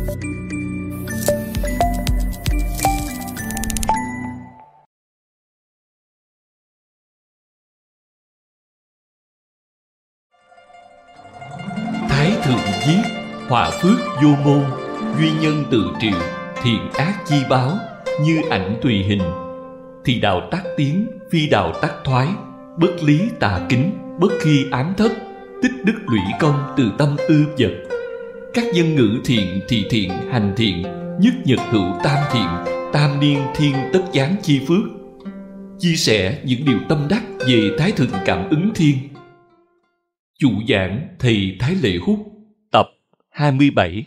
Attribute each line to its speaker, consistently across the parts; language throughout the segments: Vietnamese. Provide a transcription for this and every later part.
Speaker 1: Thái thượng viết: họa phước vô môn, duy nhân tự triệu, thiện ác chi báo, như ảnh tùy hình. Thì đạo tác tiến, phi đạo tác thoái, bất lý tà kính, bất khi ám thất, tích đức lũy công từ tâm ư vật. Các dân ngữ thiện thì thiện hành thiện, nhất nhật hữu tam thiện, tam niên thiên tất giáng chi phước. Chia sẻ những điều tâm đắc về Thái thượng cảm ứng thiên. Chủ giảng thầy Thái Lệ Hút, tập 27.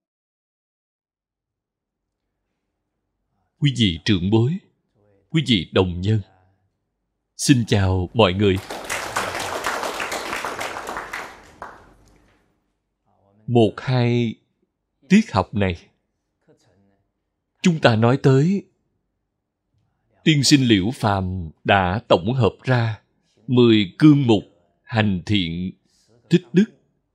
Speaker 1: Quý vị trưởng bối, quý vị đồng nhân, xin chào mọi người. Một hai tiết học này, chúng ta nói tới tiên sinh Liễu Phàm đã tổng hợp ra 10 cương mục hành thiện tích đức.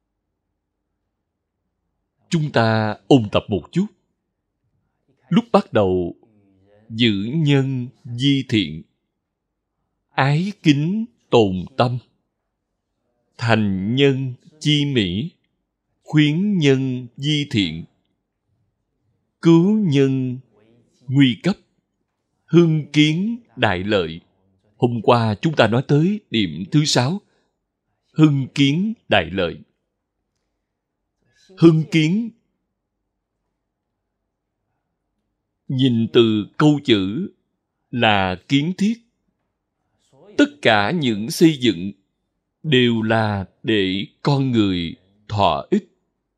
Speaker 1: Chúng ta ôn tập một chút. Lúc bắt đầu, giữ nhân di thiện, ái kính tồn tâm, thành nhân chi mỹ, khuyến nhân di thiện, cứu nhân nguy cấp, hưng kiến đại lợi. Hôm qua chúng ta nói tới điểm thứ 6, hưng kiến đại lợi. Hưng kiến, nhìn từ câu chữ là kiến thiết. Tất cả những xây dựng đều là để con người thọ ích.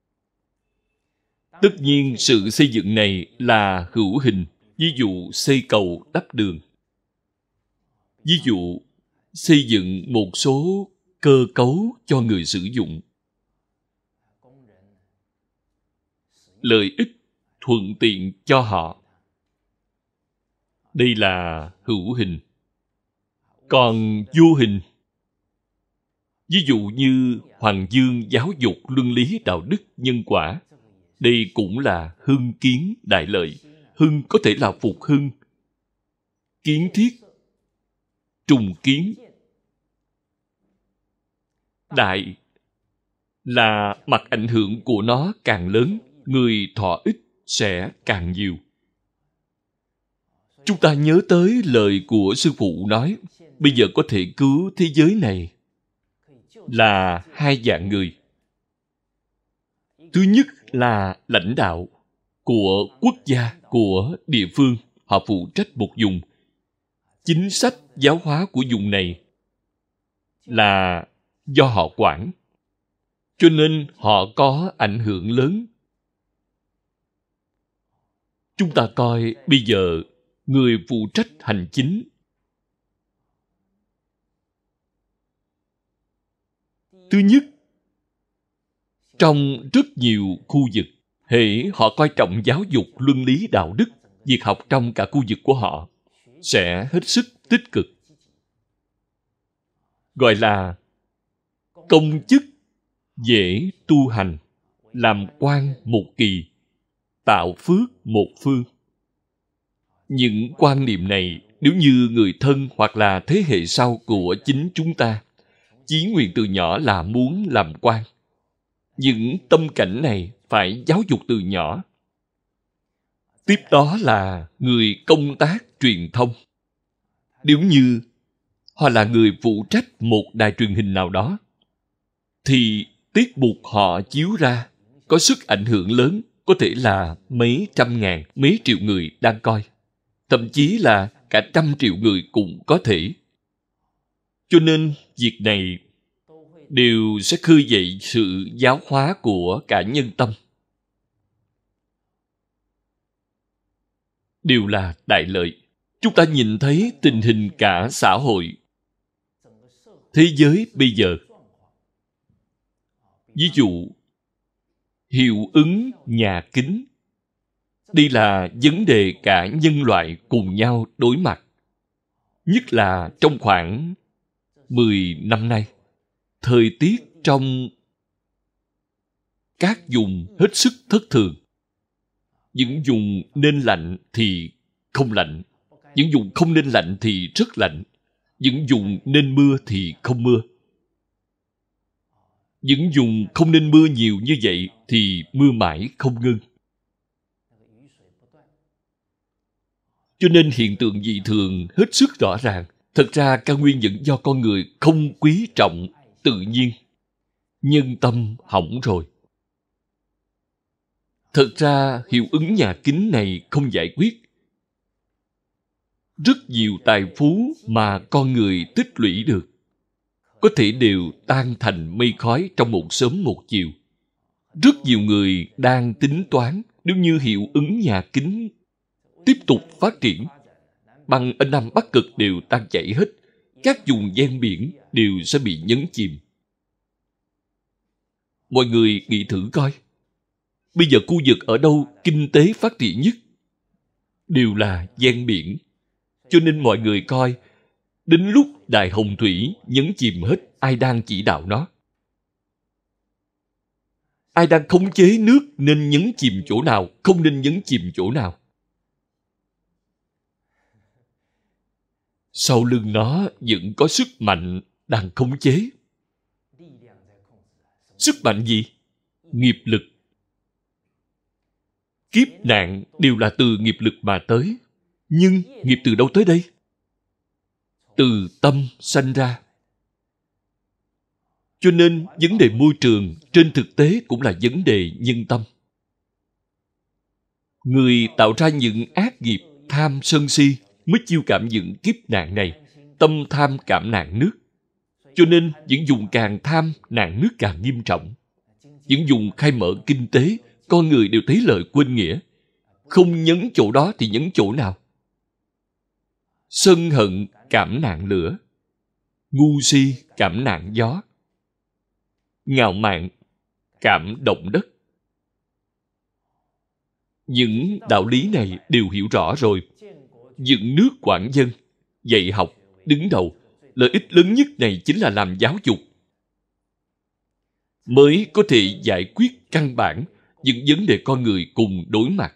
Speaker 1: Tất nhiên sự xây dựng này là hữu hình. Ví dụ xây cầu đắp đường. Ví dụ xây dựng một số cơ cấu cho người sử dụng. Lợi ích thuận tiện cho họ. Đây là hữu hình. Còn vô hình, ví dụ như Hoàng Dương giáo dục luân lý đạo đức nhân quả, đây cũng là hưng kiến đại lợi. Hưng có thể là phục hưng, kiến thiết, trùng kiến. Đại là mặt ảnh hưởng của nó càng lớn, người thọ ích sẽ càng nhiều. Chúng ta nhớ tới lời của sư phụ nói, bây giờ có thể cứu thế giới này là hai dạng người. Thứ nhất là lãnh đạo của quốc gia, của địa phương. Họ phụ trách một vùng. Chính sách giáo hóa của vùng này là do họ quản. Cho nên họ có ảnh hưởng lớn. Chúng ta coi bây giờ người phụ trách hành chính. Thứ nhất, trong rất nhiều khu vực, hễ họ coi trọng giáo dục luân lý đạo đức, việc học trong cả khu vực của họ sẽ hết sức tích cực. Gọi là công chức dễ tu hành, làm quan một kỳ, tạo phước một phương. Những quan niệm này, nếu như người thân hoặc là thế hệ sau của chính chúng ta, chí nguyện từ nhỏ là muốn làm quan. Những tâm cảnh này phải giáo dục từ nhỏ. Tiếp đó là người công tác truyền thông. Nếu như họ là người phụ trách một đài truyền hình nào đó, thì tiết mục họ chiếu ra có sức ảnh hưởng lớn, có thể là mấy trăm ngàn, mấy triệu người đang coi. Thậm chí là cả 100 triệu người cũng có thể. Cho nên việc này đều sẽ khơi dậy sự giáo hóa của cả nhân tâm. Đều là đại lợi. Chúng ta nhìn thấy tình hình cả xã hội, thế giới bây giờ. Ví dụ, hiệu ứng nhà kính. Đây là vấn đề cả nhân loại cùng nhau đối mặt. Nhất là trong khoảng 10 năm nay, thời tiết trong các vùng hết sức thất thường. Những vùng nên lạnh thì không lạnh. Những vùng không nên lạnh thì rất lạnh. Những vùng nên mưa thì không mưa. Những vùng không nên mưa nhiều như vậy thì mưa mãi không ngưng. Cho nên hiện tượng dị thường hết sức rõ ràng. Thật ra căn nguyên vẫn do con người không quý trọng tự nhiên. Nhân tâm hỏng rồi. Thật ra hiệu ứng nhà kính này không giải quyết. Rất nhiều tài phú mà con người tích lũy được có thể đều tan thành mây khói trong một sớm một chiều. Rất nhiều người đang tính toán nếu như hiệu ứng nhà kính tiếp tục phát triển, băng ở Nam Bắc Cực đều tan chảy hết, các vùng ven biển đều sẽ bị nhấn chìm. Mọi người nghĩ thử coi, bây giờ khu vực ở đâu kinh tế phát triển nhất? Đều là ven biển. Cho nên mọi người coi, đến lúc Đại Hồng Thủy nhấn chìm hết, ai đang chỉ đạo nó? Ai đang khống chế nước nên nhấn chìm chỗ nào, không nên nhấn chìm chỗ nào? Sau lưng nó vẫn có sức mạnh đang khống chế. Sức mạnh gì? Nghiệp lực. Kiếp nạn đều là từ nghiệp lực mà tới. Nhưng nghiệp từ đâu tới đây? Từ tâm sanh ra. Cho nên vấn đề môi trường trên thực tế cũng là vấn đề nhân tâm. Người tạo ra những ác nghiệp tham sân si mới chiêu cảm những kiếp nạn này. Tâm tham cảm nạn nước. Cho nên những vùng càng tham, nạn nước càng nghiêm trọng. Những vùng khai mở kinh tế, con người đều thấy lợi quên nghĩa. Không nhấn chỗ đó thì nhấn chỗ nào? Sân hận cảm nạn lửa, ngu si cảm nạn gió, ngạo mạn cảm động đất. Những đạo lý này đều hiểu rõ rồi. Dựng nước quản dân, dạy học, đứng đầu. Lợi ích lớn nhất này chính là làm giáo dục. Mới có thể giải quyết căn bản những vấn đề con người cùng đối mặt.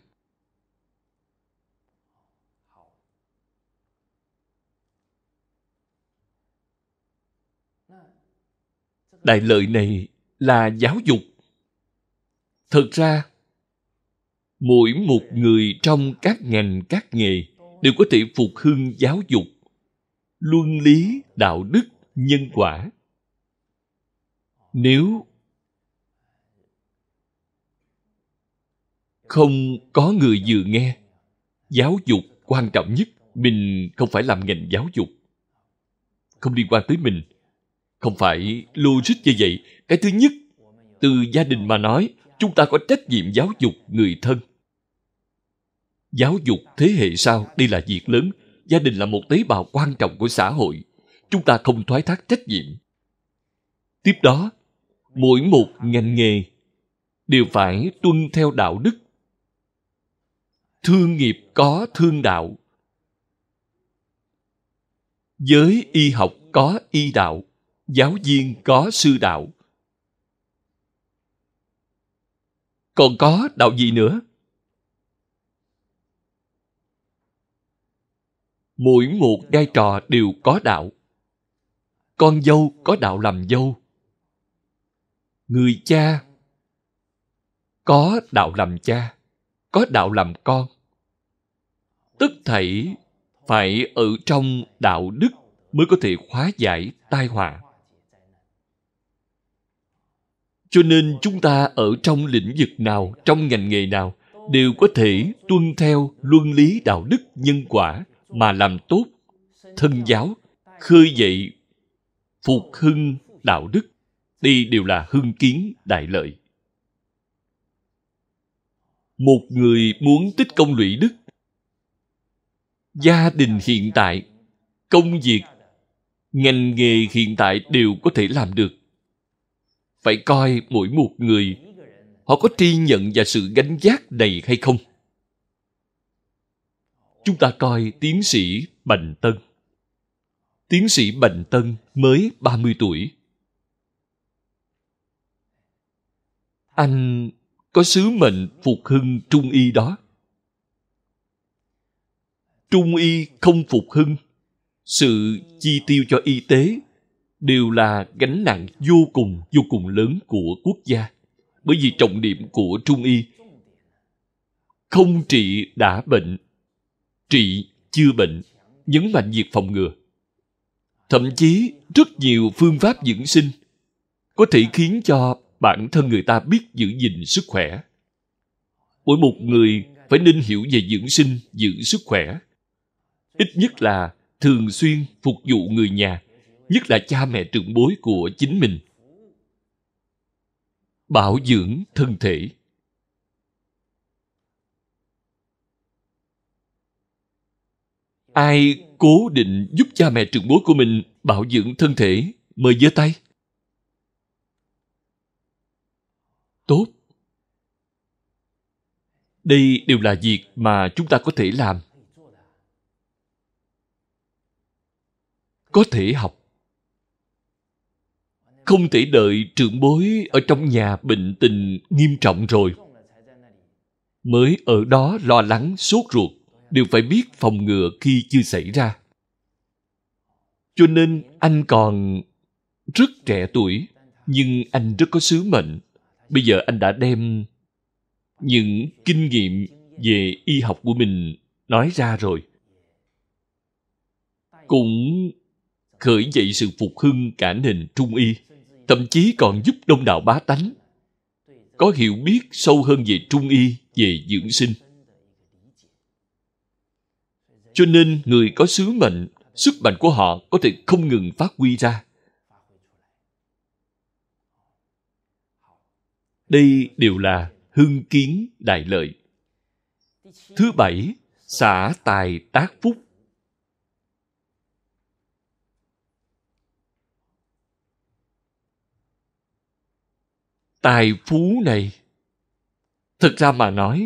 Speaker 1: Đại lợi này là giáo dục. Thật ra, mỗi một người trong các ngành, các nghề đều có thể phục hưng giáo dục, luân lý, đạo đức, nhân quả. Nếu không có người vừa nghe, giáo dục quan trọng nhất, mình không phải làm ngành giáo dục. Không liên quan tới mình. Không phải logic như vậy. Cái thứ nhất, từ gia đình mà nói, chúng ta có trách nhiệm giáo dục người thân. Giáo dục thế hệ sau, đây là việc lớn. Gia đình là một tế bào quan trọng của xã hội. Chúng ta không thoái thác trách nhiệm. Tiếp đó, mỗi một ngành nghề đều phải tuân theo đạo đức. Thương nghiệp có thương đạo. Giới y học có y đạo. Giáo viên có sư đạo. Còn có đạo gì nữa? Mỗi một vai trò đều có đạo. Con dâu có đạo làm dâu. Người cha có đạo làm cha, có đạo làm con. Tất thảy phải ở trong đạo đức mới có thể hóa giải tai họa. Cho nên chúng ta ở trong lĩnh vực nào, trong ngành nghề nào, đều có thể tuân theo luân lý đạo đức nhân quả mà làm tốt thân giáo, khơi dậy, phục hưng đạo đức. Đây đều là hưng kiến đại lợi. Một người muốn tích công lũy đức, gia đình hiện tại, công việc, ngành nghề hiện tại đều có thể làm được. Phải coi mỗi một người, họ có tri nhận và sự gánh vác này hay không? Chúng ta coi tiến sĩ Bành Tân. Tiến sĩ Bành Tân mới 30 tuổi. Anh có sứ mệnh phục hưng trung y đó. Trung y không phục hưng, sự chi tiêu cho y tế đều là gánh nặng vô cùng lớn của quốc gia. Bởi vì trọng điểm của Trung y không trị đã bệnh, trị chưa bệnh, nhấn mạnh việc phòng ngừa. Thậm chí rất nhiều phương pháp dưỡng sinh có thể khiến cho bản thân người ta biết giữ gìn sức khỏe. Mỗi một người phải nên hiểu về dưỡng sinh, giữ sức khỏe. Ít nhất là thường xuyên phục vụ người nhà, nhất là cha mẹ trưởng bối của chính mình. Bảo dưỡng thân thể. Ai cố định giúp cha mẹ trưởng bối của mình bảo dưỡng thân thể, mời giơ tay. Tốt. Đây đều là việc mà chúng ta có thể làm, có thể học. Không thể đợi trưởng bối ở trong nhà bệnh tình nghiêm trọng rồi mới ở đó lo lắng sốt ruột. Đều phải biết phòng ngừa khi chưa xảy ra. Cho nên anh còn rất trẻ tuổi, nhưng anh rất có sứ mệnh. Bây giờ anh đã đem những kinh nghiệm về y học của mình nói ra rồi. Cũng khởi dậy sự phục hưng cả nền Trung y, thậm chí còn giúp đông đảo bá tánh có hiểu biết sâu hơn về Trung y, về dưỡng sinh. Cho nên người có sứ mệnh, sức mạnh của họ có thể không ngừng phát huy ra. Đây đều là hưng kiến đại lợi. Thứ bảy, xả tài tác phúc. Tài phú này, thật ra mà nói,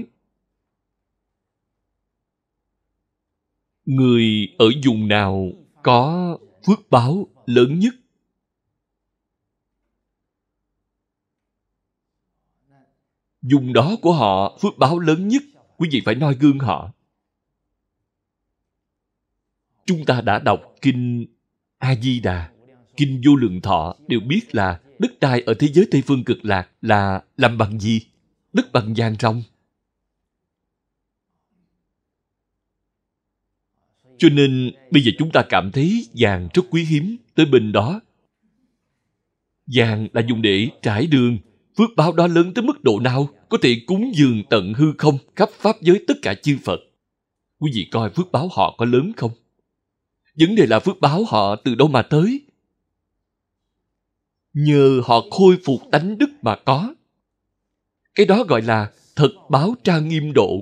Speaker 1: người ở vùng nào có phước báo lớn nhất, vùng đó của họ phước báo lớn nhất, quý vị phải noi gương họ. Chúng ta đã đọc Kinh A-di-đà, Kinh Vô Lượng Thọ đều biết là đất đai ở thế giới Tây Phương Cực Lạc là làm bằng gì? Đất bằng vàng ròng. Cho nên bây giờ chúng ta cảm thấy vàng rất quý hiếm, tới bên đó. Vàng là dùng để trải đường. Phước báo đó lớn tới mức độ nào? Có thể cúng dường tận hư không, khắp pháp giới tất cả chư Phật. Quý vị coi phước báo họ có lớn không? Vấn đề là phước báo họ từ đâu mà tới? Nhờ họ khôi phục tánh đức mà có. Cái đó gọi là thật báo trang nghiêm độ.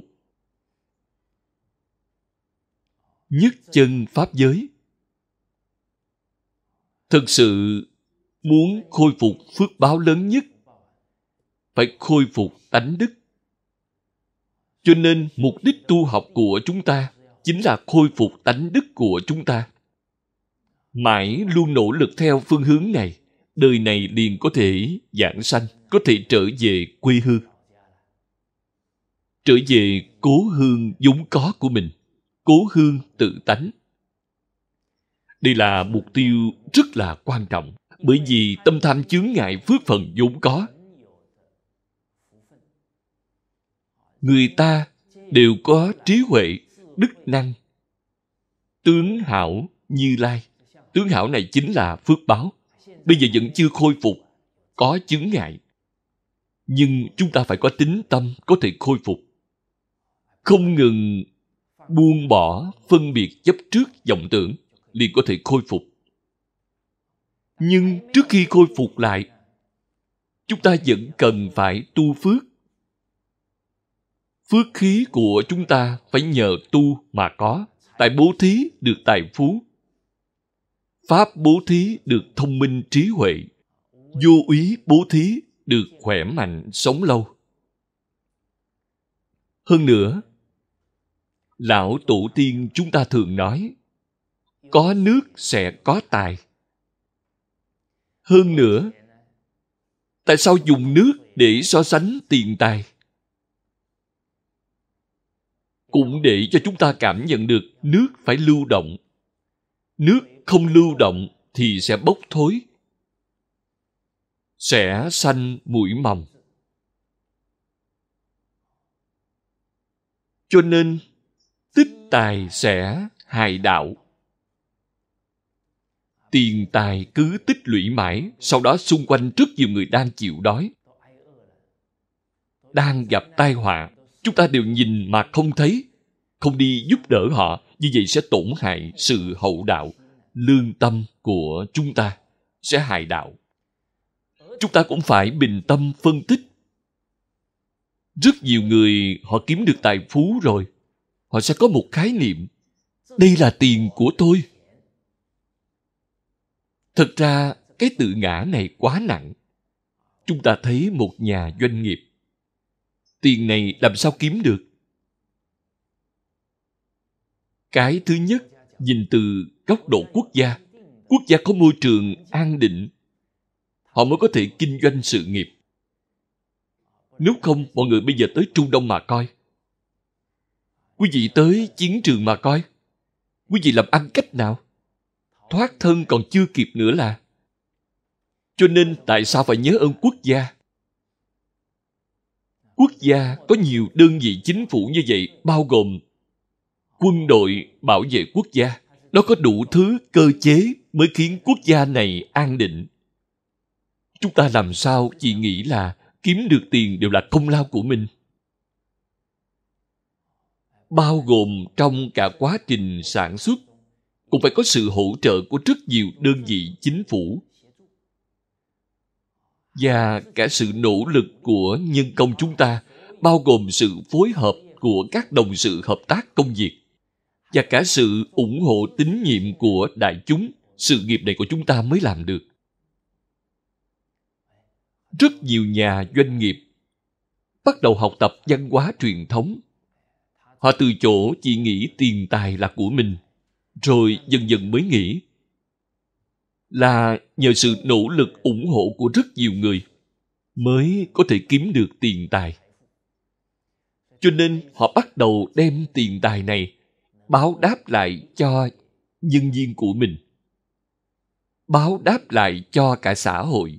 Speaker 1: Nhất chân pháp giới. Thực sự muốn khôi phục phước báo lớn nhất, phải khôi phục tánh đức. Cho nên mục đích tu học của chúng ta chính là khôi phục tánh đức của chúng ta. Mãi luôn nỗ lực theo phương hướng này, đời này liền có thể giảng sanh, có thể trở về quê hương, trở về cố hương vốn có của mình, cố hương tự tánh. Đây là mục tiêu rất là quan trọng, bởi vì tâm tham chướng ngại phước phần vốn có. Người ta đều có trí huệ, đức năng, tướng hảo Như Lai. Tướng hảo này chính là phước báo. Bây giờ vẫn chưa khôi phục, có chướng ngại. Nhưng chúng ta phải có tín tâm có thể khôi phục. Không ngừng buông bỏ phân biệt chấp trước vọng tưởng, liền có thể khôi phục. Nhưng trước khi khôi phục lại, chúng ta vẫn cần phải tu phước. Phước khí của chúng ta phải nhờ tu mà có. Tại bố thí được tài phú, pháp bố thí được thông minh trí huệ, vô úy bố thí được khỏe mạnh sống lâu. Hơn nữa, lão tổ tiên chúng ta thường nói, có nước sẽ có tài. Hơn nữa, tại sao dùng nước để so sánh tiền tài? cũng để cho chúng ta cảm nhận được nước phải lưu động. Nước không lưu động thì sẽ bốc thối, sẽ sanh muỗi mầm. Cho nên tích tài sẽ hại đạo. Tiền tài cứ tích lũy mãi, sau đó xung quanh rất nhiều người đang chịu đói, đang gặp tai họa. Chúng ta đều nhìn mà không thấy, không đi giúp đỡ họ, như vậy sẽ tổn hại sự hậu đạo. Lương tâm của chúng ta sẽ hại đạo. Chúng ta cũng phải bình tâm phân tích. Rất nhiều người họ kiếm được tài phú rồi, họ sẽ có một khái niệm, đây là tiền của tôi. Thực ra cái tự ngã này quá nặng. Chúng ta thấy một nhà doanh nghiệp, tiền này làm sao kiếm được? Cái thứ nhất, nhìn từ góc độ quốc gia. Quốc gia có môi trường an định, họ mới có thể kinh doanh sự nghiệp. Nếu không, mọi người bây giờ tới Trung Đông mà coi. Quý vị tới chiến trường mà coi. Quý vị làm ăn cách nào? Thoát thân còn chưa kịp nữa là. Cho nên tại sao phải nhớ ơn quốc gia? Quốc gia có nhiều đơn vị chính phủ như vậy, bao gồm quân đội bảo vệ quốc gia. Nó có đủ thứ cơ chế mới khiến quốc gia này an định. Chúng ta làm sao chỉ nghĩ là kiếm được tiền đều là công lao của mình? Bao gồm trong cả quá trình sản xuất, cũng phải có sự hỗ trợ của rất nhiều đơn vị chính phủ. Và cả sự nỗ lực của nhân công chúng ta, bao gồm sự phối hợp của các đồng sự hợp tác công việc, và cả sự ủng hộ tín nhiệm của đại chúng, sự nghiệp này của chúng ta mới làm được. Rất nhiều nhà doanh nghiệp bắt đầu học tập văn hóa truyền thống. Họ từ chỗ chỉ nghĩ tiền tài là của mình, rồi dần dần mới nghĩ là nhờ sự nỗ lực ủng hộ của rất nhiều người mới có thể kiếm được tiền tài. Cho nên họ bắt đầu đem tiền tài này báo đáp lại cho nhân viên của mình, báo đáp lại cho cả xã hội.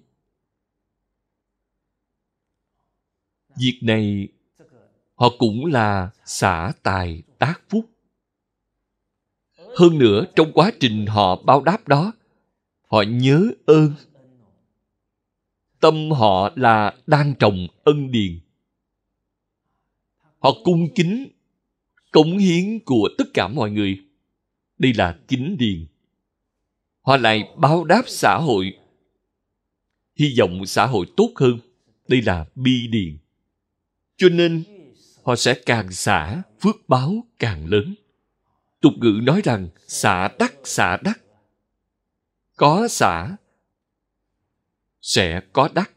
Speaker 1: Việc này họ cũng là xả tài tác phúc. Hơn nữa, trong quá trình họ báo đáp đó, họ nhớ ơn. Tâm họ là đang trồng ân điền. Họ cung kính cống hiến của tất cả mọi người. Đây là kính điền. Họ lại báo đáp xã hội, hy vọng xã hội tốt hơn. Đây là bi điền. Cho nên họ sẽ càng xả, phước báo càng lớn. Tục ngữ nói rằng xả đắc. Có xả sẽ có đắc.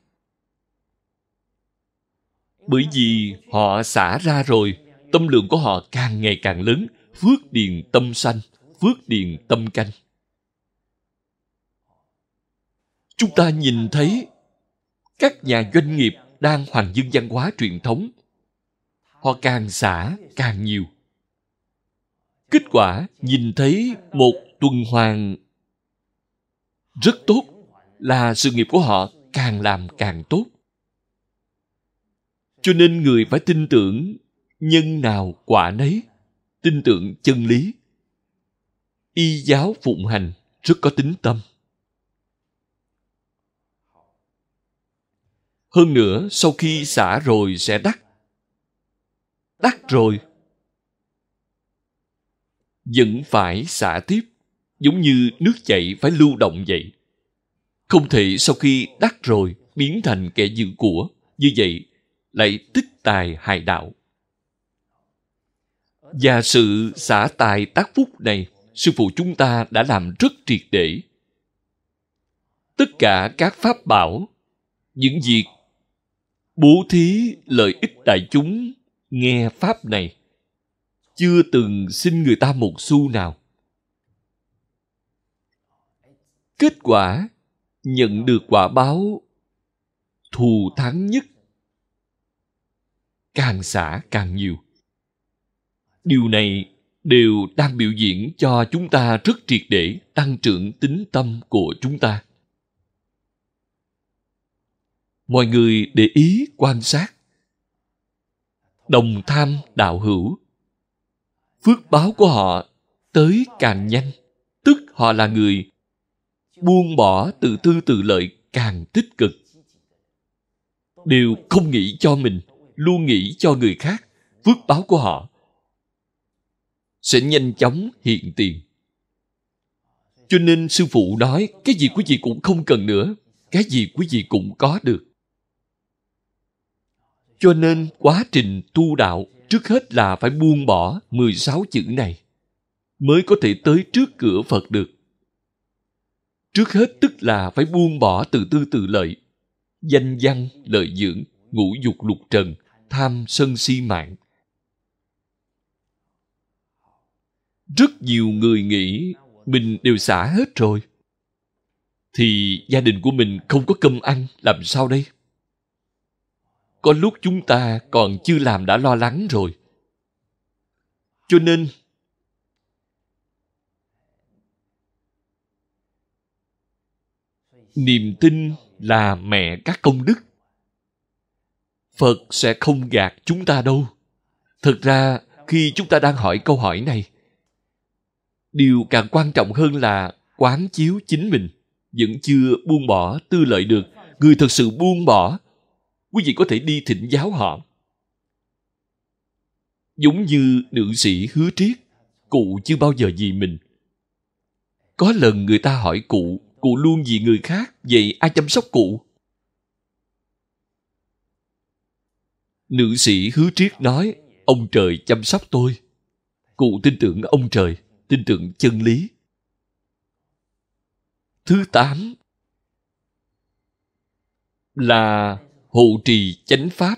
Speaker 1: Bởi vì họ xả ra rồi, tâm lượng của họ càng ngày càng lớn, phước điền tâm sanh, phước điền tâm canh. Chúng ta nhìn thấy các nhà doanh nghiệp đang hoằng dương văn hóa truyền thống, họ càng xả càng nhiều. Kết quả nhìn thấy một tuần hoàn rất tốt, là sự nghiệp của họ càng làm càng tốt. Cho nên người phải tin tưởng nhân nào quả nấy, tin tưởng chân lý. Y giáo phụng hành rất có tín tâm. Hơn nữa, sau khi xả rồi sẽ đắc. Đắc rồi vẫn phải xả tiếp, giống như nước chảy phải lưu động vậy. Không thể sau khi đắc rồi biến thành kẻ giữ của, như vậy lại tích tài hại đạo. Và sự xả tài tác phúc này, sư phụ chúng ta đã làm rất triệt để. Tất cả các pháp bảo, những việc bố thí lợi ích đại chúng nghe pháp này, chưa từng xin người ta một xu nào. Kết quả nhận được quả báo thù thắng nhất. Càng xả càng nhiều. Điều này đều đang biểu diễn cho chúng ta rất triệt để tăng trưởng tín tâm của chúng ta. Mọi người để ý quan sát. Đồng tham đạo hữu, phước báo của họ tới càng nhanh, tức họ là người buông bỏ tự tư tự lợi càng tích cực. Đều không nghĩ cho mình, luôn nghĩ cho người khác. Phước báo của họ sẽ nhanh chóng hiện tiền. Cho nên sư phụ nói, cái gì quý vị cũng không cần nữa, cái gì quý vị cũng có được. Cho nên quá trình tu đạo trước hết là phải buông bỏ 16 chữ này mới có thể tới trước cửa Phật được. Trước hết tức là phải buông bỏ tự tư tự lợi, danh văn, lợi dưỡng, ngũ dục lục trần, tham sân si mạng. Rất nhiều người nghĩ mình đều xả hết rồi, thì gia đình của mình không có cơm ăn, làm sao đây? Có lúc chúng ta còn chưa làm đã lo lắng rồi. Cho nên niềm tin là mẹ các công đức. Phật sẽ không gạt chúng ta đâu. Thực ra khi chúng ta đang hỏi câu hỏi này, điều càng quan trọng hơn là quán chiếu chính mình vẫn chưa buông bỏ tư lợi được. Người thật sự buông bỏ, quý vị có thể đi thỉnh giáo họ. Giống như nữ sĩ Hứa Triết, cụ chưa bao giờ vì mình. Có lần người ta hỏi cụ luôn vì người khác, vậy ai chăm sóc cụ? Nữ sĩ Hứa Triết nói, ông trời chăm sóc tôi. Cụ tin tưởng ông trời, tin tưởng chân lý. Thứ 8 là hộ trì chánh pháp.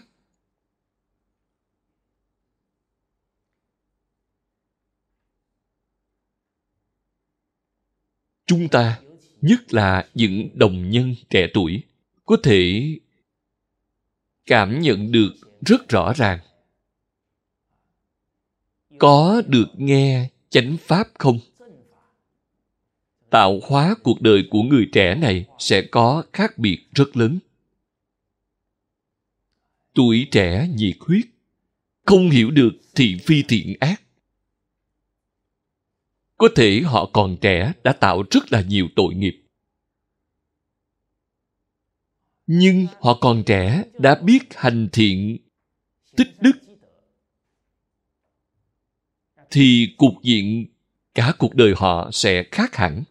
Speaker 1: Chúng ta, nhất là những đồng nhân trẻ tuổi, có thể cảm nhận được rất rõ ràng. Có được nghe chánh pháp không? Tạo hóa cuộc đời của người trẻ này sẽ có khác biệt rất lớn. Tuổi trẻ nhiệt huyết, không hiểu được thị phi thiện ác. Có thể họ còn trẻ đã tạo rất là nhiều tội nghiệp. Nhưng họ còn trẻ đã biết hành thiện, tích đức, thì cục diện cả cuộc đời họ sẽ khác hẳn.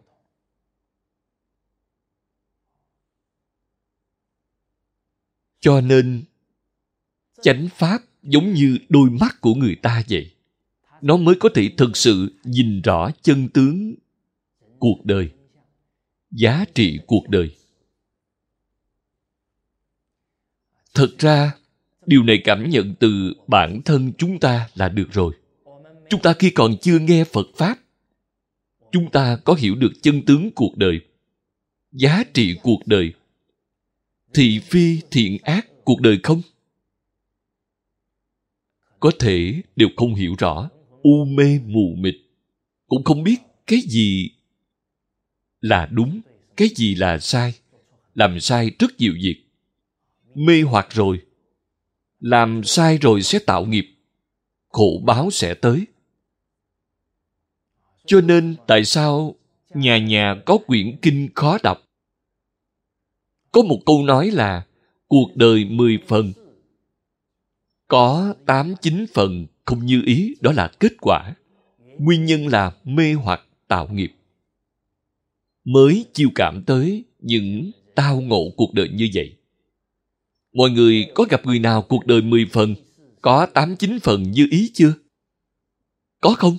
Speaker 1: Cho nên chánh pháp giống như đôi mắt của người ta vậy. Nó mới có thể thực sự nhìn rõ chân tướng cuộc đời, giá trị cuộc đời. Thật ra, điều này cảm nhận từ bản thân chúng ta là được rồi. Chúng ta khi còn chưa nghe Phật Pháp, chúng ta có hiểu được chân tướng cuộc đời, giá trị cuộc đời, thị phi thiện ác cuộc đời không? Có thể đều không hiểu rõ, u mê mù mịt, cũng không biết cái gì là đúng, cái gì là sai, làm sai rất nhiều việc. Mê hoặc rồi, làm sai rồi sẽ tạo nghiệp, khổ báo sẽ tới. Cho nên tại sao nhà nhà có quyển kinh khó đọc? Có một câu nói là cuộc đời 10 phần, có 8-9 phần không như ý, đó là kết quả. Nguyên nhân là mê hoặc tạo nghiệp, mới chiêu cảm tới những tao ngộ cuộc đời như vậy. Mọi người có gặp người nào cuộc đời 10 phần, có 8-9 phần như ý chưa? Có không?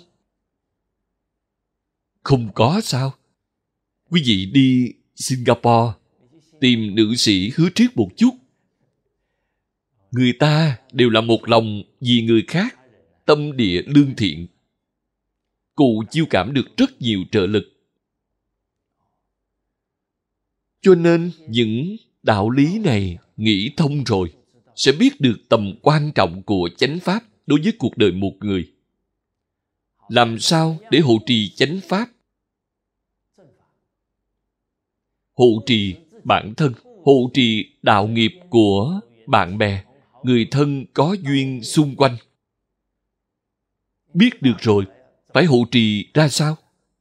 Speaker 1: Không có sao? Quý vị đi Singapore, tìm nữ sĩ Hứa Triết một chút. Người ta đều là một lòng vì người khác, tâm địa lương thiện. Cụ chiêu cảm được rất nhiều trợ lực. Cho nên những đạo lý này nghĩ thông rồi, sẽ biết được tầm quan trọng của chánh pháp đối với cuộc đời một người. Làm sao để hộ trì chánh pháp? Hộ trì bản thân, hộ trì đạo nghiệp của bạn bè, người thân có duyên xung quanh. Biết được rồi, phải hộ trì ra sao?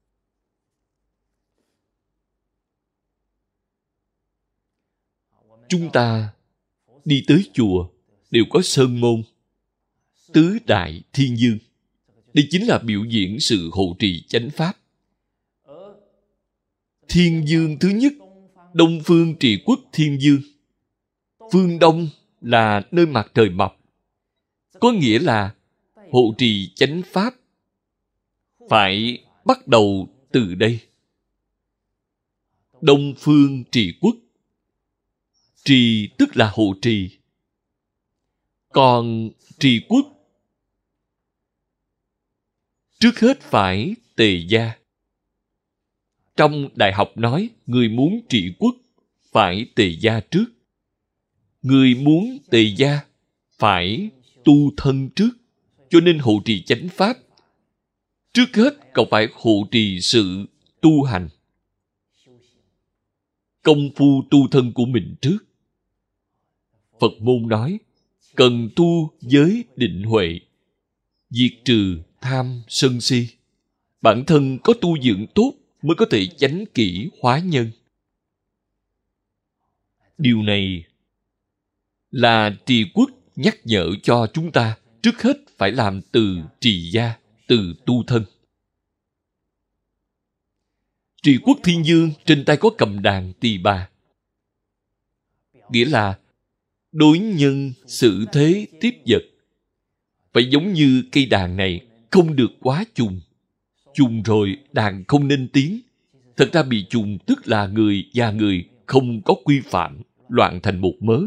Speaker 1: Chúng ta đi tới chùa đều có sơn môn, tứ đại thiên dương. Đây chính là biểu diễn sự hộ trì chánh pháp. Thiên dương thứ nhất, Đông Phương Trì Quốc Thiên Dương. Phương Đông là nơi mặt trời mọc, có nghĩa là hộ trì chánh pháp phải bắt đầu từ đây. Đông Phương Trì Quốc. Trì tức là hộ trì. Còn trì quốc, trước hết phải tề gia. Trong đại học nói, người muốn trị quốc phải tề gia trước. Người muốn tề gia phải tu thân trước. Cho nên hộ trì chánh pháp, trước hết cậu phải hộ trì sự tu hành. Công phu tu thân của mình trước. Phật môn nói, cần tu giới định huệ, diệt trừ tham sân si. Bản thân có tu dưỡng tốt mới có thể chánh kỷ hóa nhân. Điều này là Trì Quốc nhắc nhở cho chúng ta trước hết phải làm từ trì gia, từ tu thân. Trì Quốc Thiên Dương trên tay có cầm đàn tỳ bà, nghĩa là đối nhân xử thế tiếp vật phải giống như cây đàn này, không được quá trùng. Trùng rồi đàn không nên tiếng. Thật ra bị trùng tức là người và người không có quy phạm, loạn thành một mớ.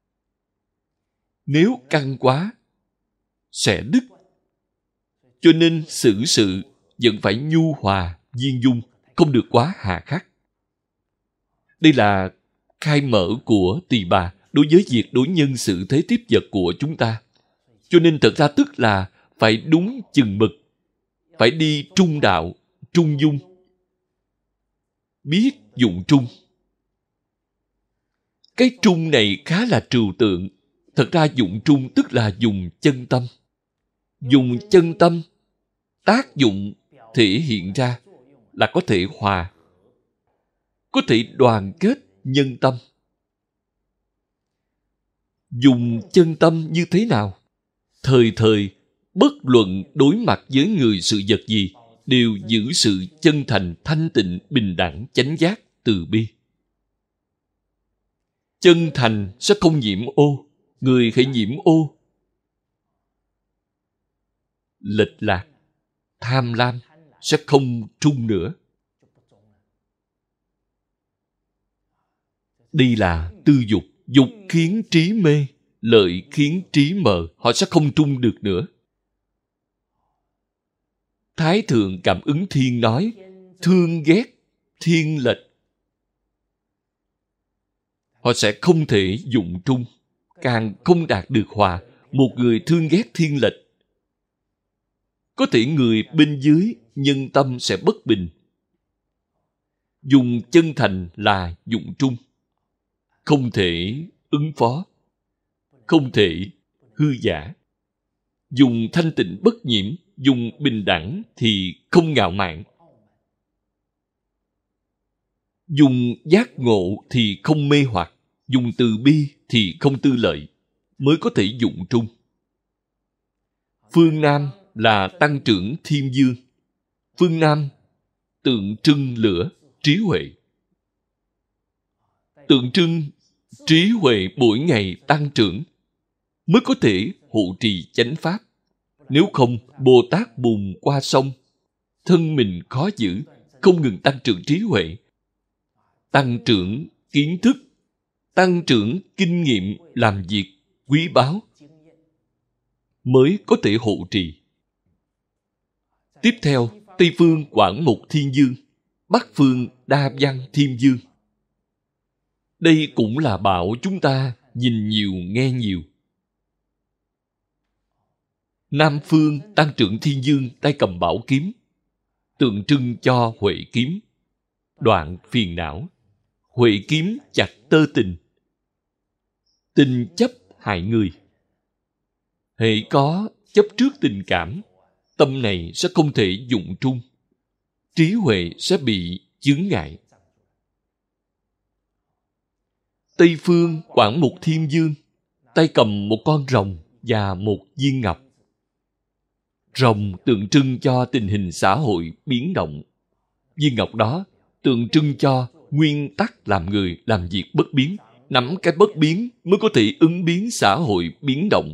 Speaker 1: Nếu căng quá sẽ đứt. Cho nên xử sự vẫn phải nhu hòa, viên dung, không được quá hà khắc. Đây là khai mở của tỳ bà đối với việc đối nhân xử thế tiếp vật của chúng ta. Cho nên thật ra tức là phải đúng chừng mực, phải đi trung đạo, trung dung. Biết dụng trung. Cái trung này khá là trừu tượng. Thật ra dụng trung tức là dùng chân tâm. Dùng chân tâm, tác dụng thể hiện ra là có thể hòa, có thể đoàn kết nhân tâm. Dùng chân tâm như thế nào? Thời thời, bất luận đối mặt với người sự vật gì, đều giữ sự chân thành, thanh tịnh, bình đẳng, chánh giác, từ bi. Chân thành sẽ không nhiễm ô. Người hãy nhiễm ô, lệch lạc, tham lam sẽ không trung nữa. Đây là tư dục. Dục khiến trí mê, lợi khiến trí mờ. Họ sẽ không trung được nữa. Thái Thượng Cảm Ứng Thiên nói, thương ghét thiên lệch. Họ sẽ không thể dụng trung, càng không đạt được hòa. Một người thương ghét thiên lệch, có thể người bên dưới nhân tâm sẽ bất bình. Dùng chân thành là dụng trung, không thể ứng phó, không thể hư giả. Dùng thanh tịnh bất nhiễm, dùng bình đẳng thì không ngạo mạn. Dùng giác ngộ thì không mê hoặc, dùng từ bi thì không tư lợi, mới có thể dụng trung. Phương Nam là tăng trưởng thiên dương. Phương Nam tượng trưng lửa, trí huệ. Tượng trưng trí huệ mỗi ngày tăng trưởng, mới có thể hộ trì chánh pháp. Nếu không, Bồ Tát bùn qua sông, thân mình khó giữ, không ngừng tăng trưởng trí huệ, tăng trưởng kiến thức, tăng trưởng kinh nghiệm làm việc quý báu, mới có thể hộ trì. Tiếp theo, Tây phương Quảng Mục Thiên Dương, Bắc phương Đa Văn Thiên Dương. Đây cũng là bảo chúng ta nhìn nhiều nghe nhiều. Nam phương Tăng trưởng Thiên Dương tay cầm bảo kiếm, tượng trưng cho Huệ kiếm, đoạn phiền não. Huệ kiếm chặt tơ tình, tình chấp hại người. Hễ có chấp trước tình cảm, tâm này sẽ không thể dụng trung, trí huệ sẽ bị chướng ngại. Tây phương Quảng Mục Thiên Dương tay cầm một con rồng và một viên ngọc. Rồng tượng trưng cho tình hình xã hội biến động. Viên ngọc đó tượng trưng cho nguyên tắc làm người làm việc bất biến. Nắm cái bất biến mới có thể ứng biến xã hội biến động.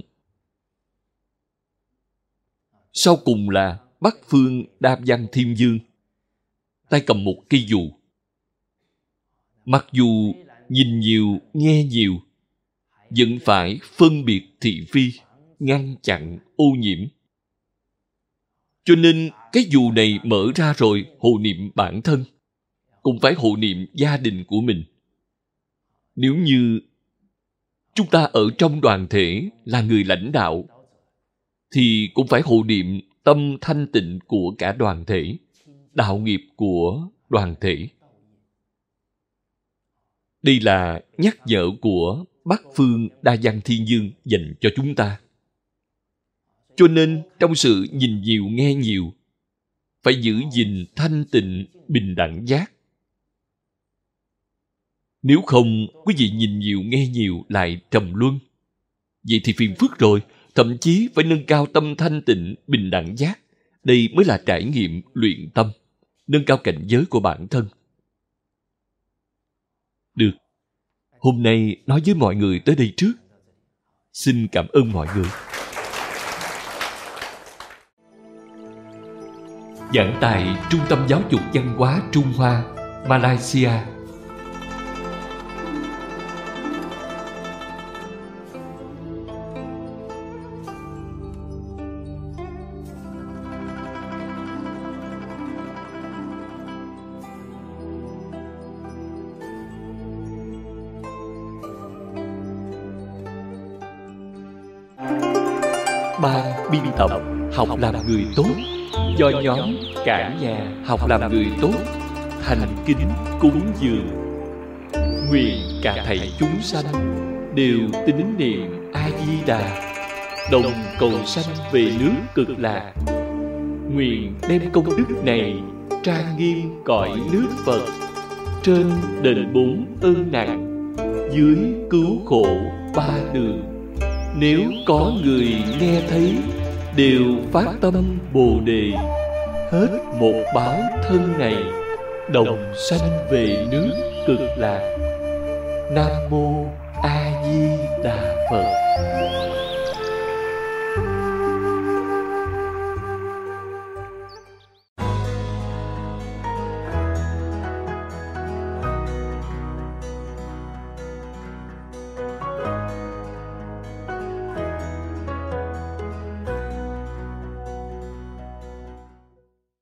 Speaker 1: Sau cùng là Bắc phương Đa Văn Thiên Dương tay cầm một cây dù. Mặc dù nhìn nhiều nghe nhiều, vẫn phải phân biệt thị phi, ngăn chặn ô nhiễm. Cho nên cái dù này mở ra rồi hộ niệm bản thân, cũng phải hộ niệm gia đình của mình. Nếu như chúng ta ở trong đoàn thể là người lãnh đạo, thì cũng phải hộ niệm tâm thanh tịnh của cả đoàn thể, đạo nghiệp của đoàn thể. Đây là nhắc nhở của Bắc phương Đa Văn Thiên Dương dành cho chúng ta. Cho nên trong sự nhìn nhiều nghe nhiều, phải giữ gìn thanh tịnh bình đẳng giác. Nếu không, quý vị nhìn nhiều nghe nhiều lại trầm luân, vậy thì phiền phức rồi. Thậm chí phải nâng cao tâm thanh tịnh bình đẳng giác. Đây mới là trải nghiệm luyện tâm, nâng cao cảnh giới của bản thân. Được, hôm nay nói với mọi người tới đây trước. Xin cảm ơn mọi người. Giảng tại Trung tâm Giáo dục Văn hóa Trung Hoa, Malaysia. Ban biên tập Học làm người tốt do nhóm Cả nhà học làm người tốt thành kính cúng dường. Nguyện cả thảy chúng sanh đều tín niệm A Di Đà, đồng cầu sanh về nước Cực Lạc. Nguyện đem công đức này trang nghiêm cõi nước Phật, trên đền bốn ơn nặng, dưới cứu khổ ba đường. Nếu có người nghe thấy đều phát tâm Bồ Đề, hết một báo thân này đồng sanh về nước Cực Lạc. Nam mô A Di Đà Phật.